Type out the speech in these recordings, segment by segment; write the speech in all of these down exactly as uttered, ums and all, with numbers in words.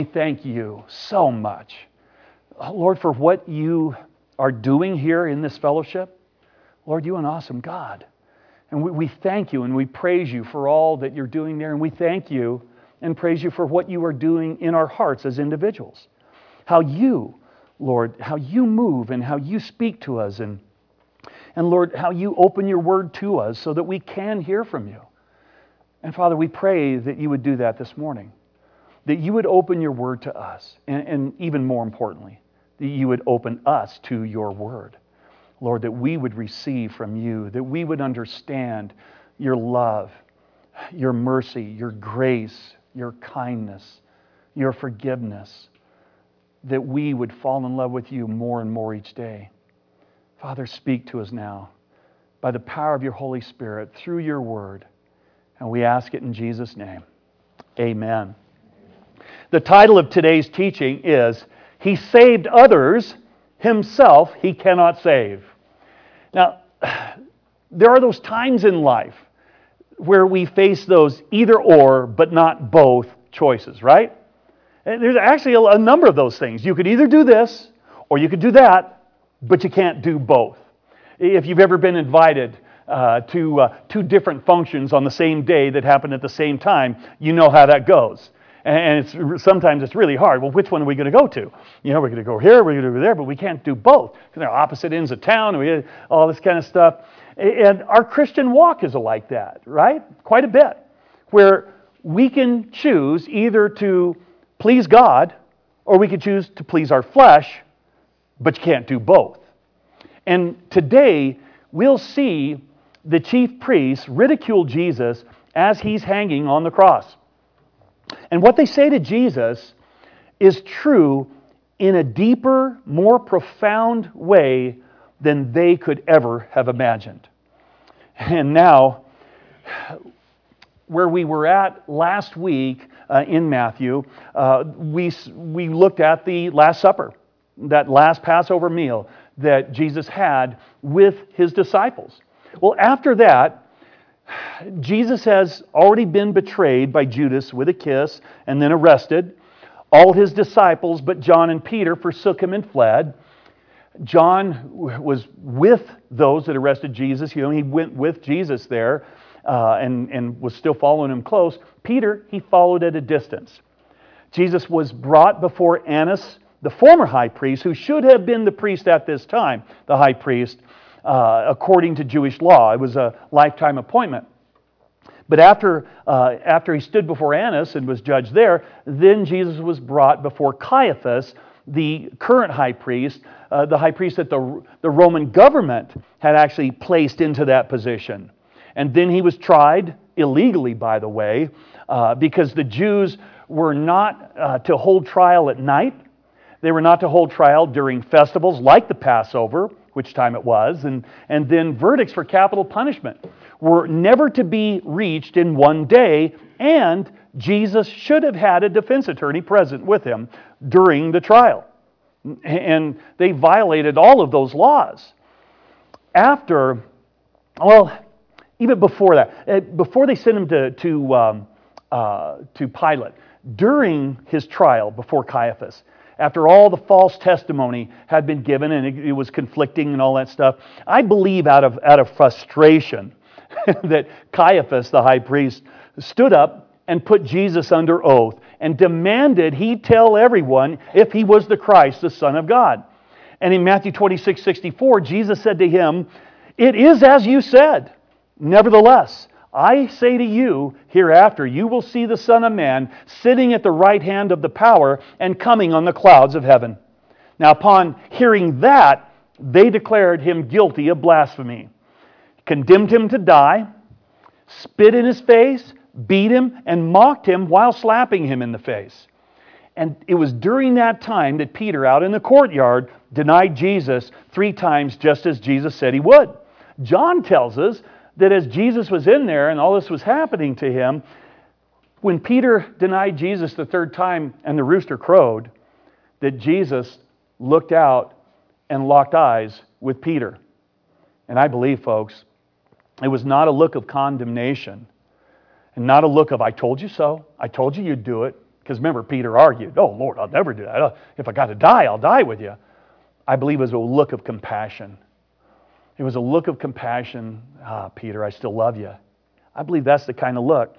Thank you so much, Lord, for what you are doing here in this fellowship. Lord, you're an awesome God. And we, we thank you and we praise you for all that you're doing there. And we thank you and praise you for what you are doing in our hearts as individuals. How you, Lord, how you move and how you speak to us. And, and Lord, how you open your word to us so that we can hear from you. And Father, we pray that you would do that this morning. That you would open your word to us. And, and even more importantly, that you would open us to your word. Lord, that we would receive from you, that we would understand your love, your mercy, your grace, your kindness, your forgiveness, that we would fall in love with you more and more each day. Father, speak to us now by the power of your Holy Spirit through your word. And we ask it in Jesus' name. Amen. The title of today's teaching is, He Saved Others, Himself He Cannot Save. Now, there are those times in life where we face those either or, but not both choices, right? And there's actually a, a number of those things. You could either do this or you could do that, but you can't do both. If you've ever been invited uh, to uh, two different functions on the same day that happen at the same time, you know how that goes. And it's sometimes it's really hard. Well, which one are we going to go to? You know, we're going to go here, we're going to go there, but we can't do both. Because they're opposite ends of town, and we all this kind of stuff. And our Christian walk is like that, right? Quite a bit. Where we can choose either to please God, or we can choose to please our flesh, but you can't do both. And today, we'll see the chief priests ridicule Jesus as he's hanging on the cross. And what they say to Jesus is true in a deeper, more profound way than they could ever have imagined. And now, where we were at last week uh, in Matthew, uh, we, we looked at the Last Supper, that last Passover meal that Jesus had with His disciples. Well, after that, Jesus has already been betrayed by Judas with a kiss and then arrested. All His disciples, but John and Peter, forsook Him and fled. John was with those that arrested Jesus. You know, he went with Jesus there uh, and, and was still following Him close. Peter, he followed at a distance. Jesus was brought before Annas, the former high priest, who should have been the priest at this time, the high priest, Uh, according to Jewish law. It was a lifetime appointment. But after, uh, after he stood before Annas and was judged there, then Jesus was brought before Caiaphas, the current high priest, uh, the high priest that the, the Roman government had actually placed into that position. And then he was tried, illegally by the way, uh, because the Jews were not uh, to hold trial at night. They were not to hold trial during festivals like the Passover, which time it was, and, and then verdicts for capital punishment were never to be reached in one day, and Jesus should have had a defense attorney present with him during the trial. And they violated all of those laws. After, well, even before that, before they sent him to, to, um, uh, to Pilate, during his trial before Caiaphas, after all the false testimony had been given and it, it was conflicting and all that stuff, I believe out of, out of frustration that Caiaphas, the high priest, stood up and put Jesus under oath and demanded he tell everyone if he was the Christ, the Son of God. And in Matthew twenty-six sixty-four, Jesus said to him, "It is as you said. Nevertheless, I say to you, hereafter you will see the Son of Man sitting at the right hand of the power and coming on the clouds of heaven." Now upon hearing that, they declared him guilty of blasphemy, condemned him to die, spit in his face, beat him, and mocked him while slapping him in the face. And it was during that time that Peter, out in the courtyard, denied Jesus three times, just as Jesus said he would. John tells us that as Jesus was in there and all this was happening to him, when Peter denied Jesus the third time and the rooster crowed, that Jesus looked out and locked eyes with Peter. And I believe, folks, it was not a look of condemnation and not a look of, "I told you so, I told you you'd do it," Because remember, Peter argued, oh, Lord, I'll never do that. If I got to die, I'll die with you. I believe it was a look of compassion. It was a look of compassion. Ah, Peter, I still love you. I believe that's the kind of look.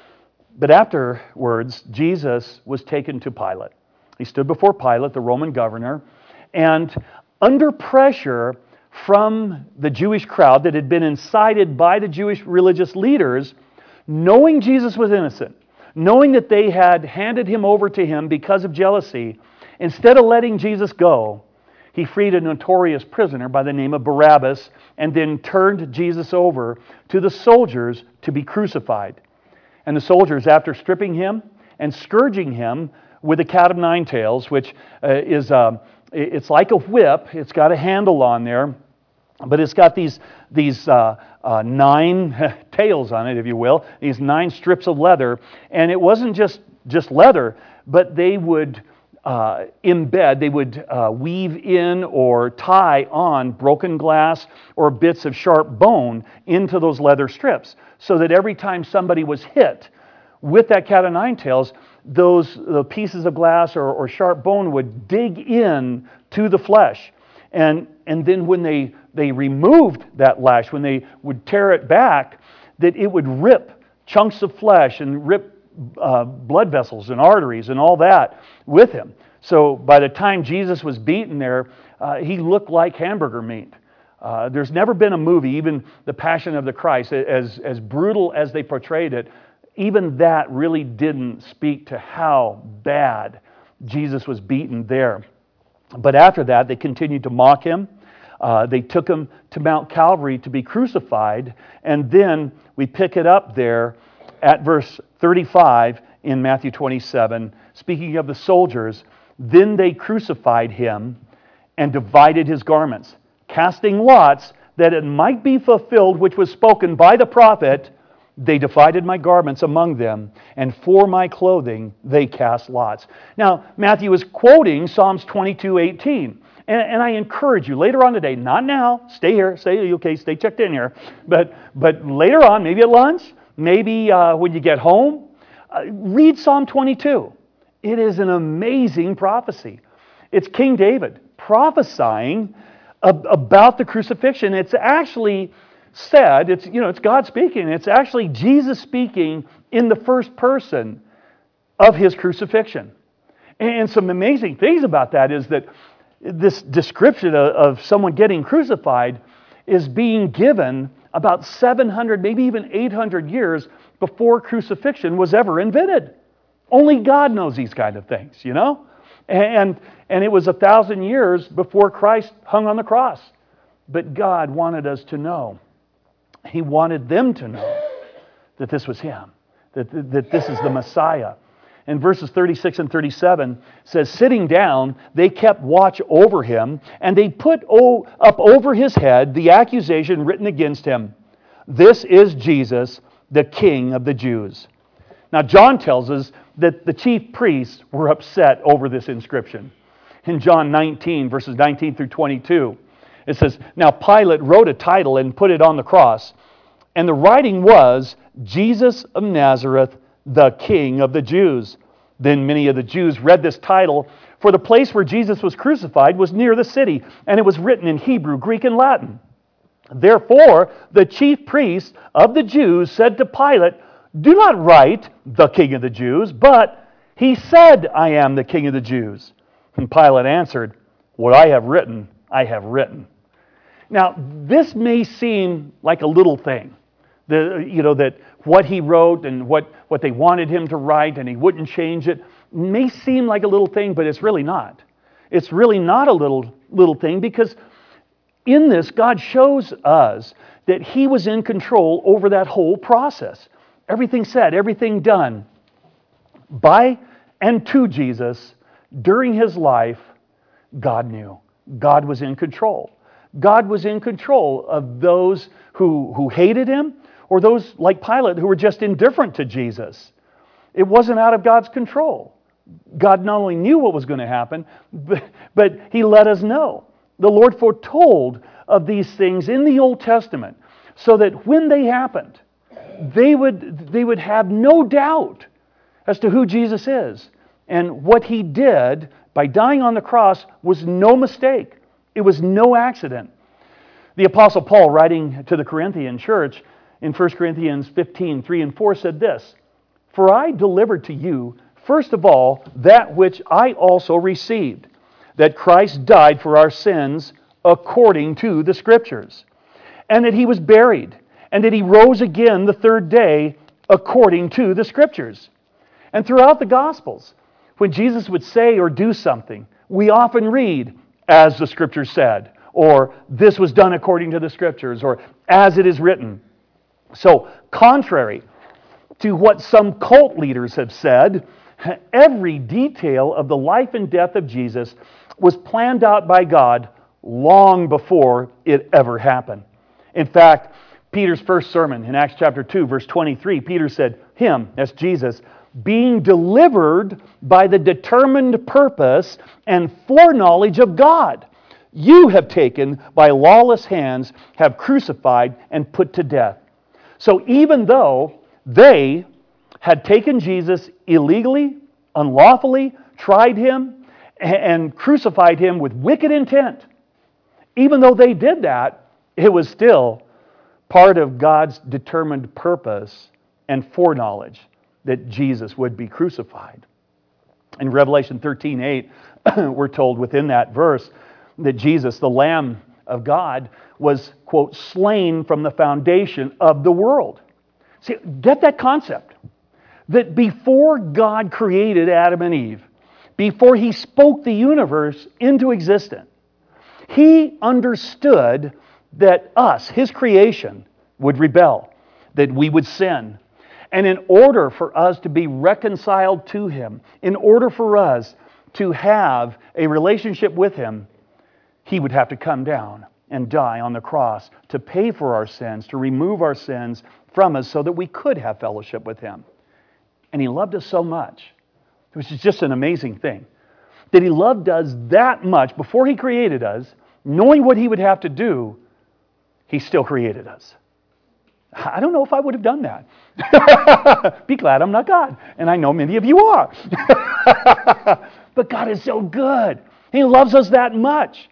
But afterwards, Jesus was taken to Pilate. He stood before Pilate, the Roman governor, and under pressure from the Jewish crowd that had been incited by the Jewish religious leaders, knowing Jesus was innocent, knowing that they had handed him over to him because of jealousy, instead of letting Jesus go, he freed a notorious prisoner by the name of Barabbas and then turned Jesus over to the soldiers to be crucified. And the soldiers, after stripping him and scourging him with a cat of nine tails, which uh, is uh, it's like a whip, it's got a handle on there, but it's got these these uh, uh, nine tails on it, if you will, these nine strips of leather. And it wasn't just, just leather, but they would uh, embed, they would uh, weave in or tie on broken glass or bits of sharp bone into those leather strips, so that every time somebody was hit with that cat of nine tails, those the pieces of glass or, or sharp bone would dig in to the flesh. And, and then when they, they removed that lash, when they would tear it back, that it would rip chunks of flesh and rip uh, blood vessels and arteries and all that with him. So by the time Jesus was beaten there, uh, he looked like hamburger meat. Uh, there's never been a movie, even The Passion of the Christ, as, as brutal as they portrayed it, even that really didn't speak to how bad Jesus was beaten there. But after that, they continued to mock him. Uh, they took him to Mount Calvary to be crucified. And then we pick it up there at verse thirty-five in Matthew twenty-seven. Speaking of the soldiers, then they crucified him and divided his garments, casting lots that it might be fulfilled which was spoken by the prophet, they divided my garments among them, and for my clothing they cast lots. Now, Matthew is quoting Psalms twenty-two eighteen. And, and I encourage you, later on today, not now, stay here, stay, okay, stay checked in here, but, but later on, maybe at lunch, maybe uh, when you get home, uh, read Psalm twenty-two. It is an amazing prophecy. It's King David prophesying ab- about the crucifixion. It's actually said, it's, you know, it's God speaking. It's actually Jesus speaking in the first person of his crucifixion. And some amazing things about that is that this description of, of someone getting crucified is being given about seven hundred, maybe even eight hundred years before crucifixion was ever invented. Only God knows these kind of things, you know? And, and it was a thousand years before Christ hung on the cross. But God wanted us to know. He wanted them to know that this was him, that, that this is the Messiah. And verses thirty-six and thirty-seven says, sitting down, they kept watch over him, and they put o- up over his head the accusation written against him. This is Jesus, the King of the Jews. Now, John tells us that the chief priests were upset over this inscription. In John nineteen, verses nineteen through twenty-two, it says, now Pilate wrote a title and put it on the cross, and the writing was, Jesus of Nazareth, the King of the Jews. Then many of the Jews read this title, for the place where Jesus was crucified was near the city, and it was written in Hebrew, Greek, and Latin. Therefore, the chief priests of the Jews said to Pilate, do not write, the King of the Jews, but he said, I am the King of the Jews. And Pilate answered, what I have written, I have written. Now, this may seem like a little thing. The, you know, that what he wrote and what, what they wanted him to write and he wouldn't change it may seem like a little thing, but it's really not. It's really not a little, little thing, because in this, God shows us that he was in control over that whole process. Everything said, everything done by and to Jesus during his life, God knew. God was in control. God was in control of those who, who hated him, or those like Pilate who were just indifferent to Jesus. It wasn't out of God's control. God not only knew what was going to happen, but, but he let us know. The Lord foretold of these things in the Old Testament so that when they happened, they would, they would have no doubt as to who Jesus is. And what he did by dying on the cross was no mistake. It was no accident. The Apostle Paul, writing to the Corinthian church in First Corinthians fifteen, three and four, said this, "For I delivered to you, first of all, that which I also received, that Christ died for our sins according to the Scriptures, and that He was buried, and that He rose again the third day according to the Scriptures." And throughout the Gospels, when Jesus would say or do something, we often read, "as the Scripture said," or "this was done according to the Scriptures," or "as it is written." So, contrary to what some cult leaders have said, every detail of the life and death of Jesus was planned out by God long before it ever happened. In fact, Peter's first sermon in Acts chapter two, verse twenty-three, Peter said, "Him," that's Jesus, "being delivered by the determined purpose and foreknowledge of God, you have taken by lawless hands, have crucified and put to death." So even though they had taken Jesus illegally, unlawfully, tried Him, and crucified Him with wicked intent, even though they did that, it was still part of God's determined purpose and foreknowledge that Jesus would be crucified. In Revelation thirteen eight, we're told within that verse that Jesus, the Lamb of God, was, quote, slain from the foundation of the world. See, get that concept. That before God created Adam and Eve, before He spoke the universe into existence, He understood that us, His creation, would rebel, that we would sin. And in order for us to be reconciled to Him, in order for us to have a relationship with Him, He would have to come down and die on the cross to pay for our sins, to remove our sins from us so that we could have fellowship with Him. And He loved us so much, which is just an amazing thing, that He loved us that much before He created us, knowing what He would have to do, He still created us. I don't know if I would have done that. Be glad I'm not God. And I know many of you are. But God is so good. He loves us that much.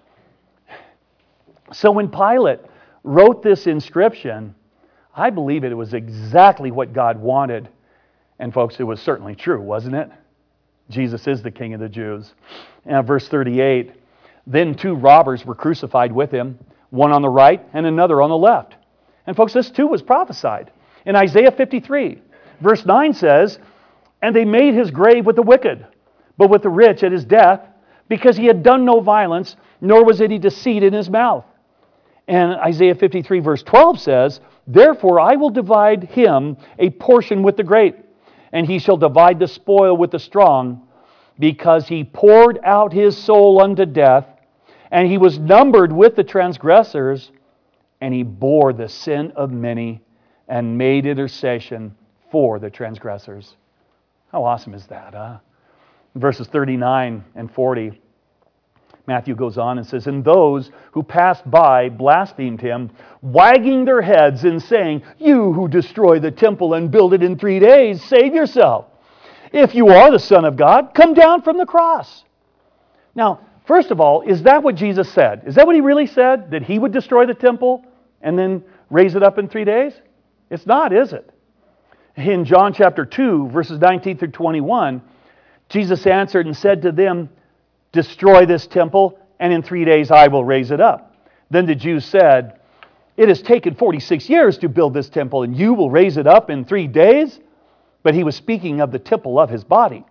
So when Pilate wrote this inscription, I believe it was exactly what God wanted. And folks, it was certainly true, wasn't it? Jesus is the King of the Jews. And verse thirty-eight, "Then two robbers were crucified with Him, one on the right and another on the left." And folks, this too was prophesied. In Isaiah fifty-three, verse nine says, "And they made His grave with the wicked, but with the rich at His death, because He had done no violence, nor was any deceit in His mouth." And Isaiah fifty-three, verse twelve says, "Therefore I will divide him a portion with the great, and he shall divide the spoil with the strong, because he poured out his soul unto death, and he was numbered with the transgressors, and he bore the sin of many and made intercession for the transgressors." How awesome is that, huh? Verses thirty-nine and forty, Matthew goes on and says, "And those who passed by blasphemed Him, wagging their heads and saying, 'You who destroy the temple and build it in three days, save yourself. If you are the Son of God, come down from the cross.'" Now, first of all, is that what Jesus said? Is that what He really said? That He would destroy the temple and then raise it up in three days? It's not, is it? In John chapter two, verses nineteen through twenty-one, Jesus answered and said to them, "Destroy this temple, and in three days I will raise it up." Then the Jews said, "It has taken forty-six years to build this temple, and you will raise it up in three days?" But He was speaking of the temple of His body.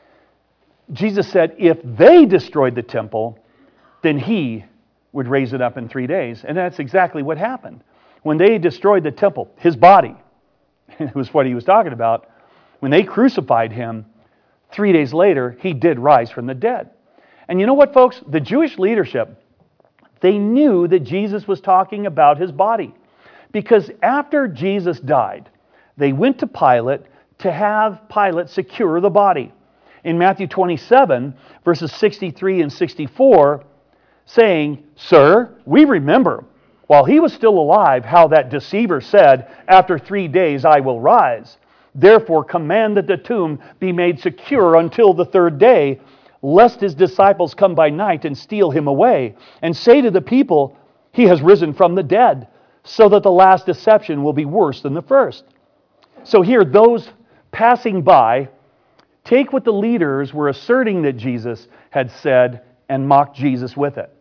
Jesus said if they destroyed the temple, then He would raise it up in three days. And that's exactly what happened. When they destroyed the temple, His body, it was what He was talking about, when they crucified Him, three days later, He did rise from the dead. And you know what, folks? The Jewish leadership, they knew that Jesus was talking about His body. Because after Jesus died, they went to Pilate to have Pilate secure the body. In Matthew twenty-seven, verses sixty-three and sixty-four, saying, "Sir, we remember, while He was still alive, how that deceiver said, 'After three days I will rise.' Therefore command that the tomb be made secure until the third day, lest his disciples come by night and steal him away, and say to the people, he has risen from the dead, so that the last deception will be worse than the first. So here, those passing by take what the leaders were asserting that Jesus had said and mock Jesus with it.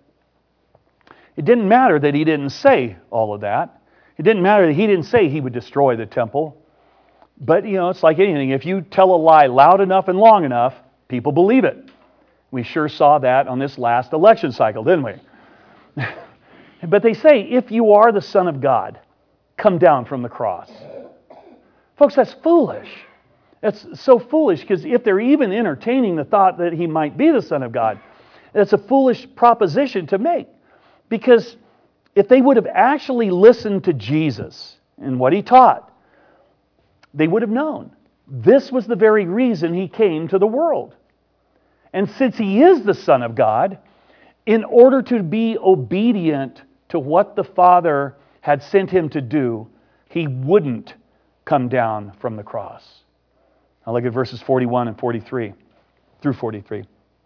It didn't matter that he didn't say all of that. It didn't matter that he didn't say he would destroy the temple. But, you know, it's like anything. If you tell a lie loud enough and long enough, people believe it. We sure saw that on this last election cycle, didn't we? But they say, if you are the Son of God, come down from the cross. Folks, that's foolish. That's so foolish, because if they're even entertaining the thought that he might be the Son of God, that's a foolish proposition to make. Because if they would have actually listened to Jesus and what he taught, they would have known this was the very reason he came to the world. And since he is the Son of God, in order to be obedient to what the Father had sent him to do, he wouldn't come down from the cross. Now look at verses forty-one and forty-three through forty-three.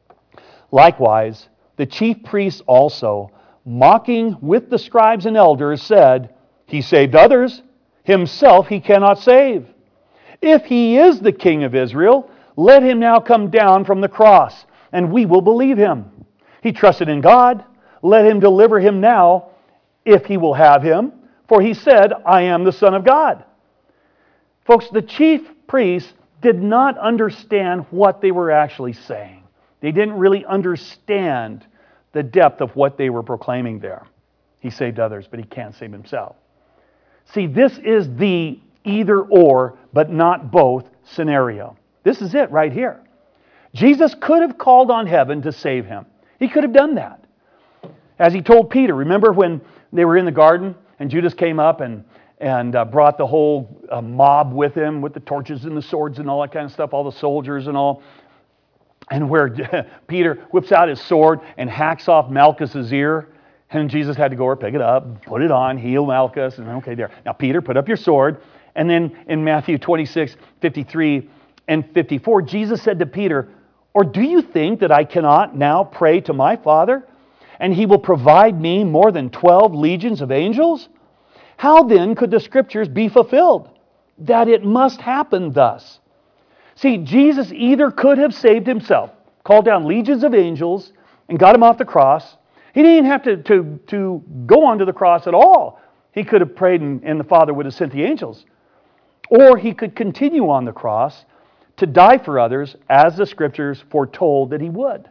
Likewise, the chief priests also, mocking with the scribes and elders, said, he saved others, himself he cannot save. If he is the King of Israel, let him now come down from the cross, and we will believe him. He trusted in God. Let him deliver him now, if he will have him. For he said, I am the Son of God. Folks, the chief priests did not understand what they were actually saying. They didn't really understand the depth of what they were proclaiming there. He saved others, but he can't save himself. See, this is the either or, but not both scenario. This is it right here. Jesus could have called on heaven to save him. He could have done that. As he told Peter, remember when they were in the garden and Judas came up and, and uh, brought the whole uh, mob with him with the torches and the swords and all that kind of stuff, all the soldiers and all. And where Peter whips out his sword and hacks off Malchus's ear. And Jesus had to go or pick it up, put it on, heal Malchus. And okay, there. Now, Peter, put up your sword. And then in Matthew twenty-six, fifty-three and fifty-four, Jesus said to Peter, or do you think that I cannot now pray to my Father, and he will provide me more than twelve legions of angels? How then could the Scriptures be fulfilled, that it must happen thus? See, Jesus either could have saved himself, called down legions of angels, and got him off the cross. He didn't even have to, to, to go onto the cross at all. He could have prayed and, and the Father would have sent the angels. Or he could continue on the cross to die for others, as the Scriptures foretold that he would.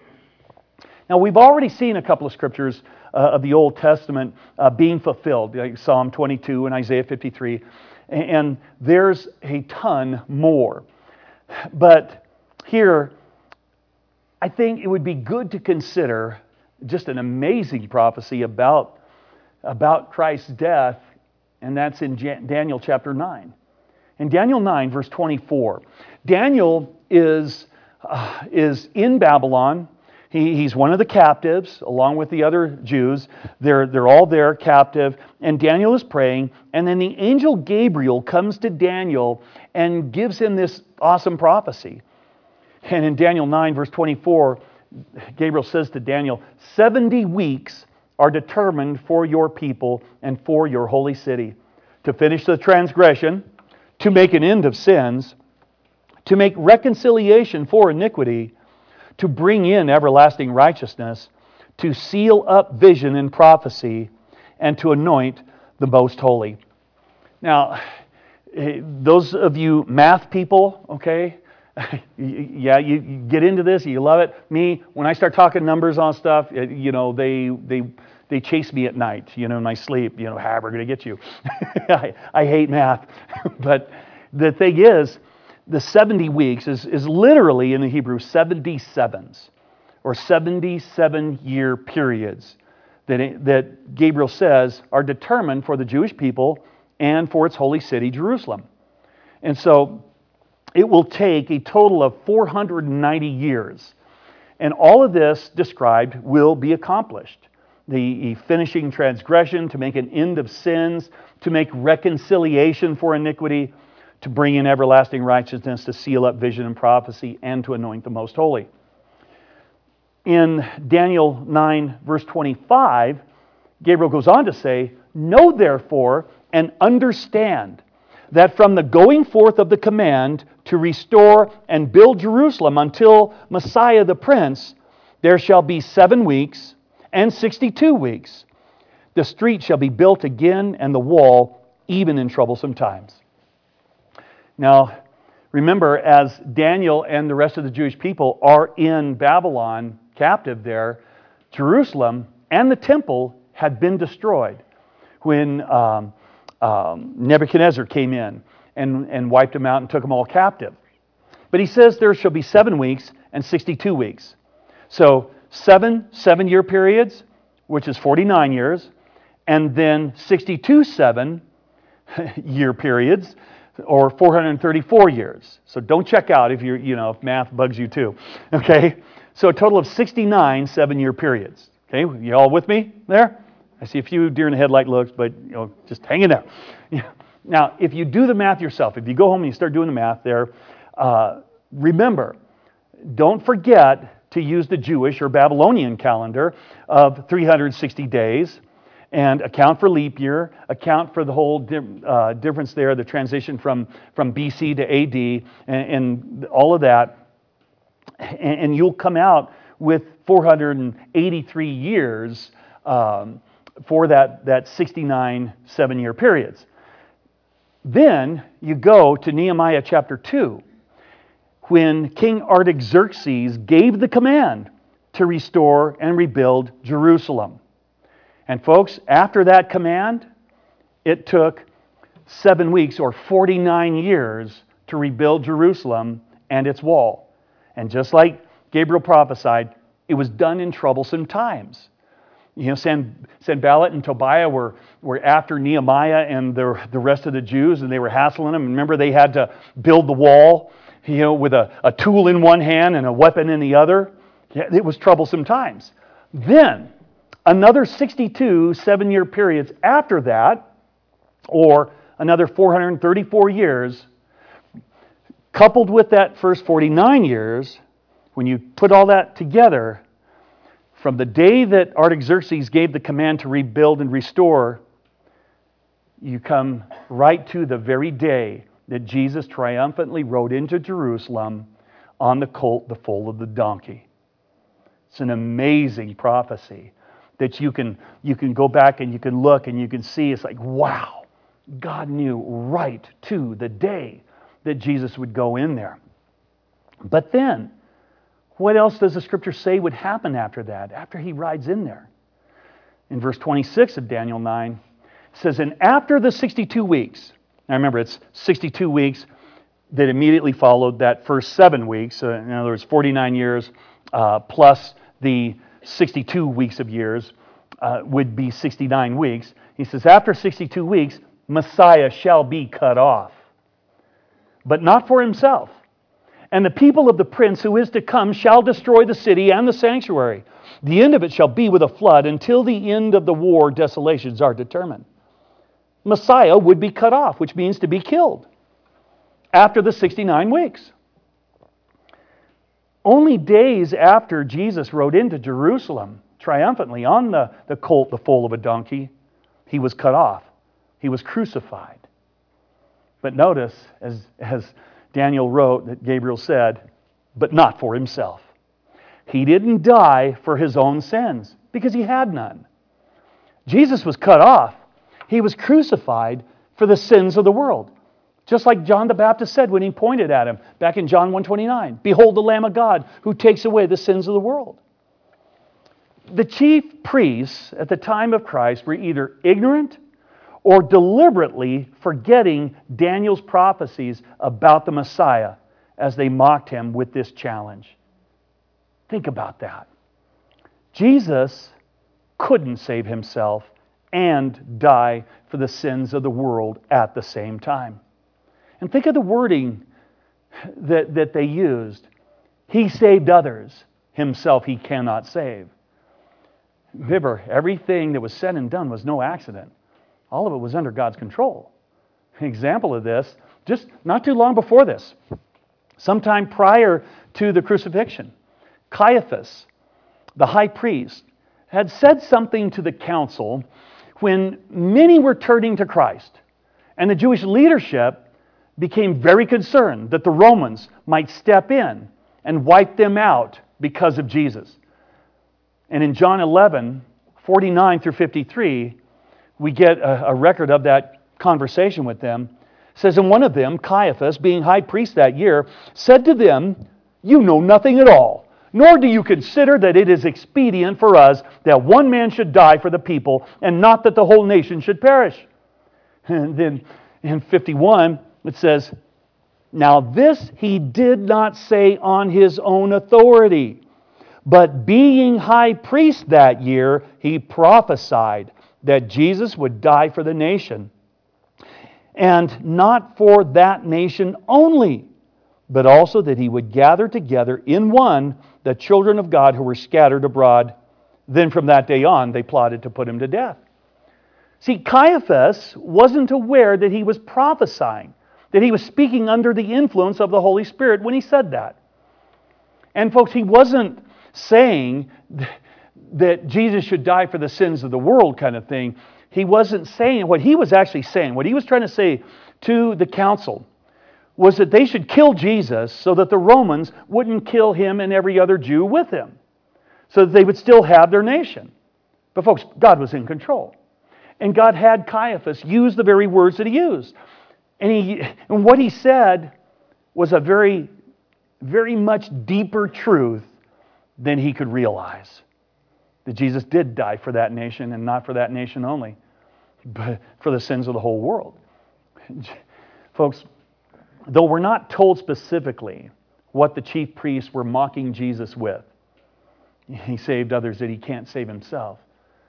Now, we've already seen a couple of Scriptures uh, of the Old Testament uh, being fulfilled, like Psalm twenty-two and Isaiah fifty-three, and there's a ton more. But here, I think it would be good to consider just an amazing prophecy about, about Christ's death, and that's in Daniel chapter nine. In Daniel nine, verse twenty-four, Daniel is, uh, is in Babylon. He, he's one of the captives, along with the other Jews. They're, they're all there captive, and Daniel is praying, and then the angel Gabriel comes to Daniel and gives him this awesome prophecy. And in Daniel nine, verse twenty-four, Gabriel says to Daniel, seventy weeks are determined for your people and for your holy city, to finish the transgression, to make an end of sins, to make reconciliation for iniquity, to bring in everlasting righteousness, to seal up vision and prophecy, and to anoint the most holy. Now, those of you math people, okay, yeah, you, you get into this, you love it. Me, when I start talking numbers on stuff, you know, they they they chase me at night, you know, in my sleep. You know, how we're going to get you. I, I hate math. But the thing is, the seventy weeks is, is literally in the Hebrew seventy sevens, or seventy-seven year periods that, it, that Gabriel says are determined for the Jewish people and for its holy city, Jerusalem. And so it will take a total of four hundred ninety years. And all of this described will be accomplished. The finishing transgression, to make an end of sins, to make reconciliation for iniquity, to bring in everlasting righteousness, to seal up vision and prophecy, and to anoint the most holy. In Daniel nine, verse twenty-five, Gabriel goes on to say, "Know therefore and understand that from the going forth of the command to restore and build Jerusalem until Messiah the Prince, there shall be seven weeks and sixty-two weeks. The street shall be built again and the wall even in troublesome times." Now, remember, as Daniel and the rest of the Jewish people are in Babylon, captive there, Jerusalem and the temple had been destroyed when um, um, Nebuchadnezzar came in and, and wiped them out and took them all captive. But he says there shall be seven weeks and sixty-two weeks. So seven seven-year periods, which is forty-nine years, and then sixty-two seven-year periods, or four hundred thirty-four years. So don't check out if you're, you know, if math bugs you too. Okay? So a total of sixty-nine seven-year periods. Okay? You all with me there? I see a few deer in the headlight looks, but you know, just hang in there. Now, if you do the math yourself, if you go home and you start doing the math there, uh, remember, don't forget to use the Jewish or Babylonian calendar of three hundred sixty days and account for leap year, account for the whole di- uh, difference there, the transition from, from B C to A D, and, and all of that, and, and you'll come out with four hundred eighty-three years um, for that, that sixty-nine seven-year periods. Then you go to Nehemiah chapter two, when King Artaxerxes gave the command to restore and rebuild Jerusalem. And folks, after that command, it took seven weeks or forty-nine years to rebuild Jerusalem and its wall. And just like Gabriel prophesied, it was done in troublesome times. You know, San, Sanballat and Tobiah were, were after Nehemiah and the, the rest of the Jews, and they were hassling them. Remember, they had to build the wall, you know, with a, a tool in one hand and a weapon in the other. It was troublesome times. Then, another sixty-two seven-year periods after that, or another four hundred thirty-four years, coupled with that first forty-nine years, when you put all that together, from the day that Artaxerxes gave the command to rebuild and restore, you come right to the very day that Jesus triumphantly rode into Jerusalem on the colt, the foal of the donkey. It's an amazing prophecy that you can, you can go back and you can look and you can see. It's like, wow, God knew right to the day that Jesus would go in there. But then, what else does the Scripture say would happen after that, after he rides in there? In verse twenty-six of Daniel nine, it says, "And after the sixty-two weeks," now remember, it's sixty-two weeks that immediately followed that first seven weeks, uh, in other words, forty-nine years, uh, plus the sixty-two weeks of years uh, would be sixty-nine weeks. He says, after sixty-two weeks, Messiah shall be cut off, but not for himself. And the people of the prince who is to come shall destroy the city and the sanctuary. The end of it shall be with a flood. Until the end of the war, desolations are determined. Messiah would be cut off, which means to be killed, after the sixty-nine weeks. Only days after Jesus rode into Jerusalem triumphantly on the, the colt, the foal of a donkey, he was cut off. He was crucified. But notice, as, as Daniel wrote, that Gabriel said, but not for himself. He didn't die for his own sins, because he had none. Jesus was cut off. He was crucified for the sins of the world. Just like John the Baptist said when he pointed at him back in John one twenty-nine, "Behold the Lamb of God who takes away the sins of the world." The chief priests at the time of Christ were either ignorant or deliberately forgetting Daniel's prophecies about the Messiah as they mocked him with this challenge. Think about that. Jesus couldn't save himself and die for the sins of the world at the same time. And think of the wording that, that they used. He saved others. Himself he cannot save. Remember, everything that was said and done was no accident. All of it was under God's control. An example of this, just not too long before this, sometime prior to the crucifixion, Caiaphas, the high priest, had said something to the council when many were turning to Christ. And the Jewish leadership became very concerned that the Romans might step in and wipe them out because of Jesus. And in John eleven, forty-nine through fifty-three, we get a, a record of that conversation with them. It says, and one of them, Caiaphas, being high priest that year, said to them, you know nothing at all, nor do you consider that it is expedient for us that one man should die for the people, and not that the whole nation should perish. And then in fifty-one, it says, now this he did not say on his own authority, but being high priest that year, he prophesied that Jesus would die for the nation. And not for that nation only, but also that he would gather together in one the children of God who were scattered abroad. Then from that day on, they plotted to put him to death. See, Caiaphas wasn't aware that he was prophesying, that he was speaking under the influence of the Holy Spirit when he said that. And folks, he wasn't saying that Jesus should die for the sins of the world kind of thing. He wasn't saying, what he was actually saying, what he was trying to say to the council was that they should kill Jesus so that the Romans wouldn't kill him and every other Jew with him, so that they would still have their nation. But folks, God was in control. And God had Caiaphas use the very words that he used. And, he, and what he said was a very, very much deeper truth than he could realize. That Jesus did die for that nation, and not for that nation only, but for the sins of the whole world. Folks, though we're not told specifically what the chief priests were mocking Jesus with, he saved others that he can't save himself.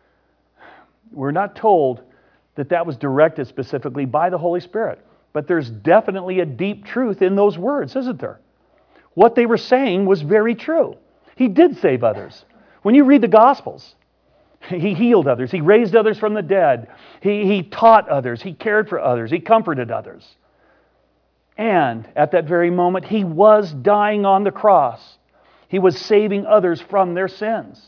We're not told that that was directed specifically by the Holy Spirit, but there's definitely a deep truth in those words, isn't there? What they were saying was very true. He did save others. When you read the Gospels, he healed others. He raised others from the dead. He, he taught others. He cared for others. He comforted others. And at that very moment, he was dying on the cross. He was saving others from their sins.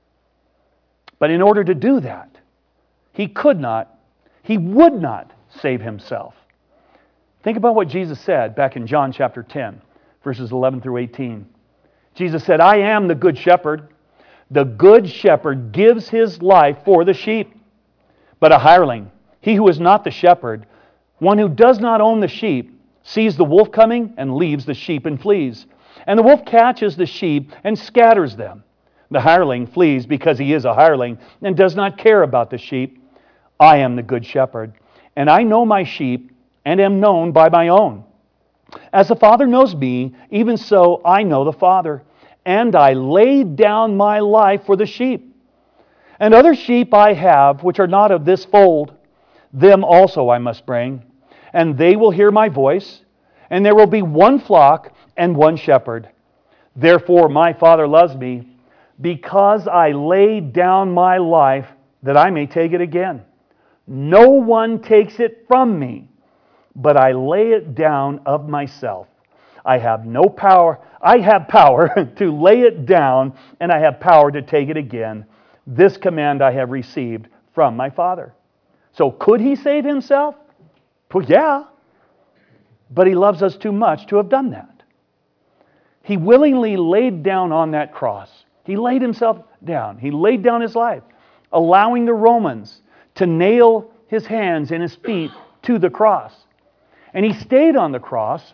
But in order to do that, he could not, he would not save himself. Think about what Jesus said back in John chapter ten, verses eleven through eighteen. Jesus said, I am the good shepherd. The good shepherd gives his life for the sheep. But a hireling, he who is not the shepherd, one who does not own the sheep, sees the wolf coming and leaves the sheep and flees. And the wolf catches the sheep and scatters them. The hireling flees because he is a hireling and does not care about the sheep. I am the good shepherd, and I know my sheep and am known by my own. As the Father knows me, even so I know the Father. And I laid down my life for the sheep. And other sheep I have, which are not of this fold, them also I must bring. And they will hear my voice, and there will be one flock and one shepherd. Therefore my Father loves me, because I laid down my life that I may take it again. No one takes it from me, but I lay it down of myself. I have no power. I have power to lay it down, and I have power to take it again. This command I have received from my Father. So could he save himself? Well, yeah. But he loves us too much to have done that. He willingly laid down on that cross. He laid himself down. He laid down his life, allowing the Romans to nail his hands and his feet to the cross. And he stayed on the cross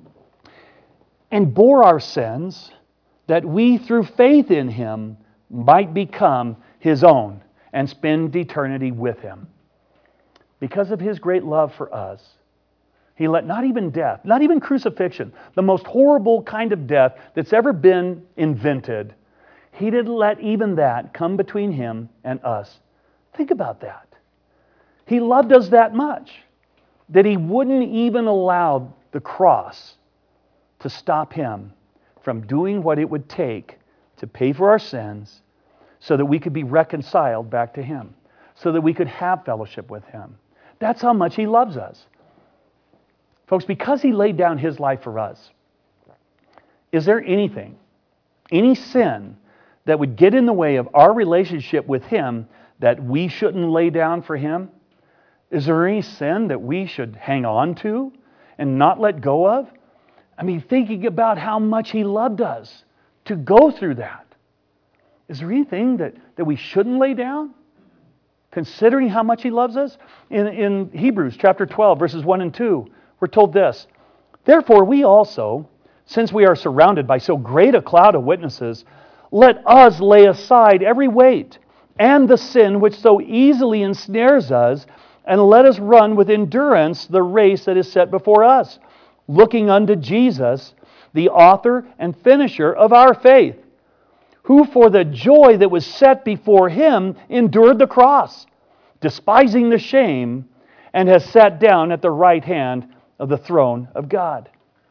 and bore our sins, that we through faith in him might become his own and spend eternity with him. Because of his great love for us, he let not even death, not even crucifixion, the most horrible kind of death that's ever been invented, he didn't let even that come between him and us. Think about that. He loved us that much that he wouldn't even allow the cross to stop him from doing what it would take to pay for our sins so that we could be reconciled back to him, so that we could have fellowship with him. That's how much he loves us. Folks, because He laid down His life for us, is there anything, any sin that would get in the way of our relationship with Him that we shouldn't lay down for Him? Is there any sin that we should hang on to and not let go of? I mean, thinking about how much He loved us to go through that. Is there anything that, that we shouldn't lay down? Considering how much He loves us? In, in Hebrews chapter twelve, verses one and two, we're told this: "Therefore we also, since we are surrounded by so great a cloud of witnesses, let us lay aside every weight and the sin which so easily ensnares us, and let us run with endurance the race that is set before us, looking unto Jesus, the author and finisher of our faith, who for the joy that was set before Him endured the cross, despising the shame, and has sat down at the right hand of the throne of God."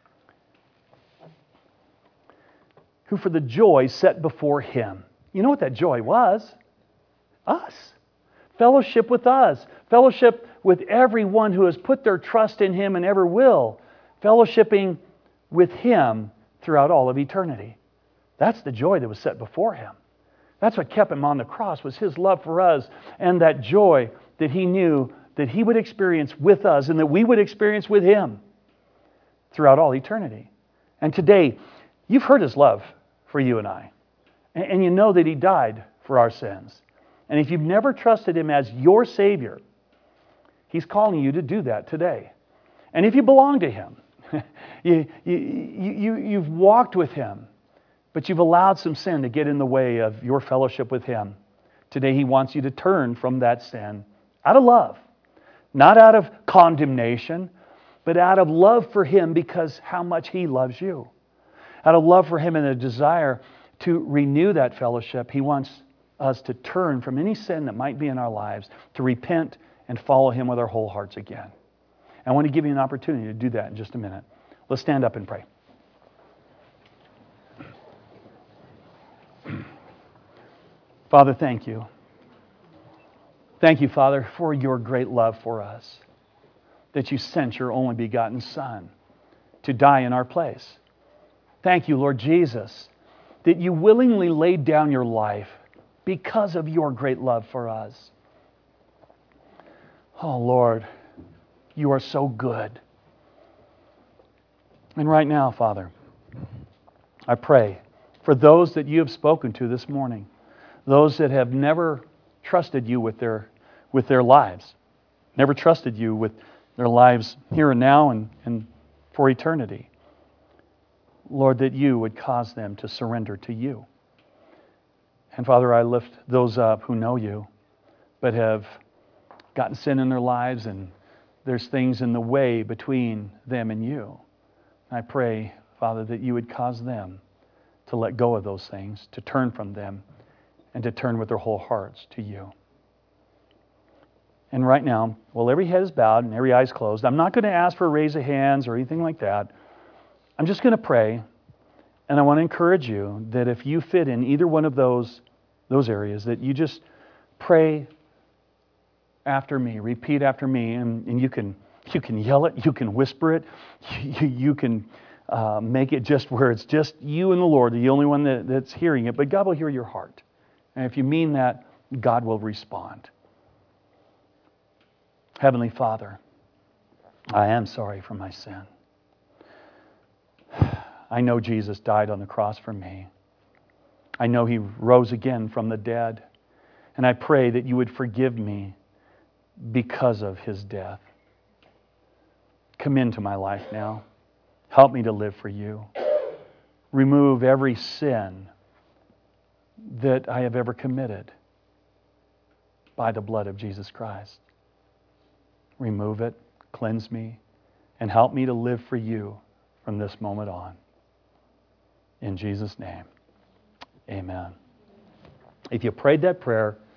Who for the joy set before Him. You know what that joy was? Us. Fellowship with us. Fellowship with everyone who has put their trust in Him and ever will. Fellowshipping with Him throughout all of eternity. That's the joy that was set before Him. That's what kept Him on the cross, was His love for us, and that joy that He knew that He would experience with us and that we would experience with Him throughout all eternity. And today, you've heard His love for you and I. And you know that He died for our sins. And if you've never trusted Him as your Savior, He's calling you to do that today. And if you belong to Him, you, you, you, you've walked with Him, but you've allowed some sin to get in the way of your fellowship with Him. Today He wants you to turn from that sin out of love. Not out of condemnation, but out of love for Him because how much He loves you. Out of love for Him and a desire to renew that fellowship, He wants us to turn from any sin that might be in our lives, to repent and follow Him with our whole hearts again. I want to give you an opportunity to do that in just a minute. Let's stand up and pray. Father, thank you. Thank you, Father, for your great love for us, that you sent your only begotten Son to die in our place. Thank you, Lord Jesus, that you willingly laid down your life because of your great love for us. Oh, Lord, you are so good. And right now, Father, I pray for those that you have spoken to this morning, those that have never trusted you with their, with their lives, never trusted you with their lives here and now and, and for eternity. Lord, that you would cause them to surrender to you. And Father, I lift those up who know you, but have gotten sin in their lives, and there's things in the way between them and you. I pray, Father, that you would cause them to let go of those things, to turn from them, and to turn with their whole hearts to you. And right now, while every head is bowed and every eye is closed, I'm not going to ask for a raise of hands or anything like that. I'm just going to pray, and I want to encourage you that if you fit in either one of those, those areas, that you just pray after me, repeat after me, and, and you can you can yell it, you can whisper it, you, you can uh, make it just where it's just you and the Lord, the only one that, that's hearing it, but God will hear your heart. And if you mean that, God will respond. Heavenly Father, I am sorry for my sin. I know Jesus died on the cross for me. I know He rose again from the dead. And I pray that you would forgive me because of His death. Come into my life now. Help me to live for you. Remove every sin that I have ever committed by the blood of Jesus Christ. Remove it, cleanse me, and help me to live for you from this moment on. In Jesus' name, amen. If you prayed that prayer,